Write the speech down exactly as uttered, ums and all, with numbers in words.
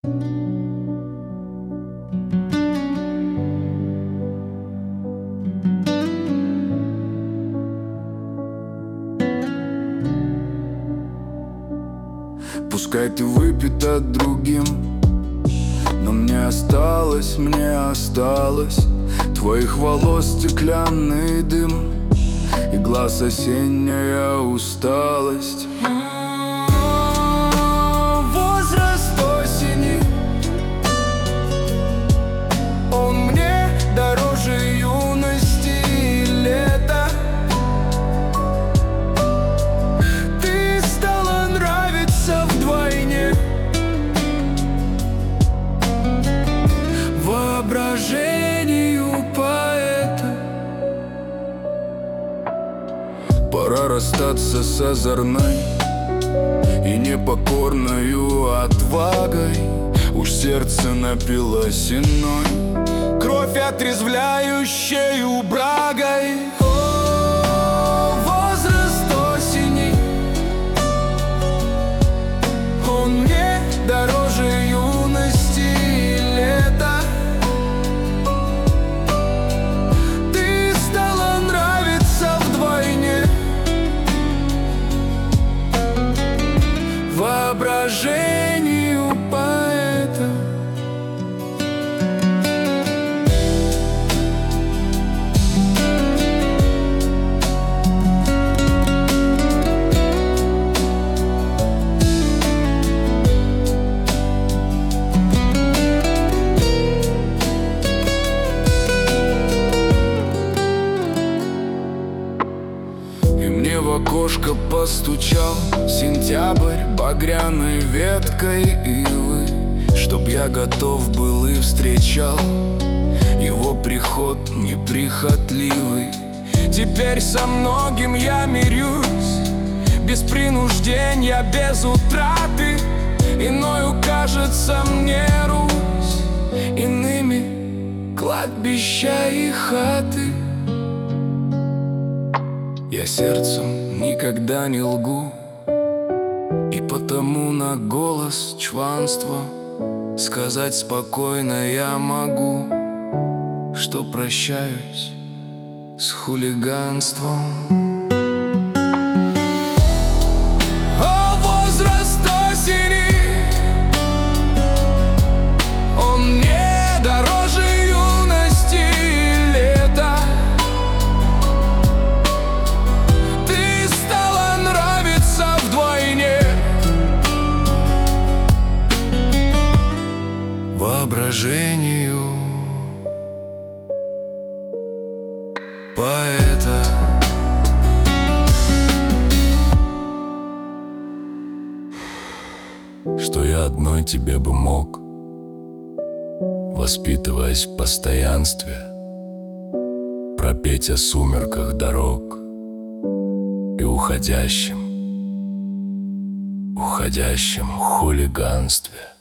Пускай ты выпита другим, но мне осталось, мне осталось твоих волос стеклянный дым и глаз осенняя усталость. Возраст осени, он мне дороже юности и лета. Ты стала нравиться вдвойне. Воображению поэта пора расстаться с озорной и непокорною отвагой. Уж сердце напилось иной, кровь отрезвляющею брагой. О, возраст осени, он мне дороже юности и лета. Ты стала нравиться вдвойне. Воображению поэта. И мне в окошко постучал сентябрь багряной веткой ивы, чтоб я готов был и встречал его приход неприхотливый. Теперь со многим я мирюсь, без принуждения, без утраты. Иною кажется мне Русь, иными кладбища и хаты. Я сердцем никогда не лгу, и потому на голос чванства сказать спокойно я могу, что прощаюсь с хулиганством. О, возраст осени, он мне дороже юности и лета. Ты стала нравиться вдвойне. Воображению поэта. Что я одной тебе бы мог, воспитываясь в постоянстве, пропеть о сумерках дорог и уходящем, уходящем хулиганстве.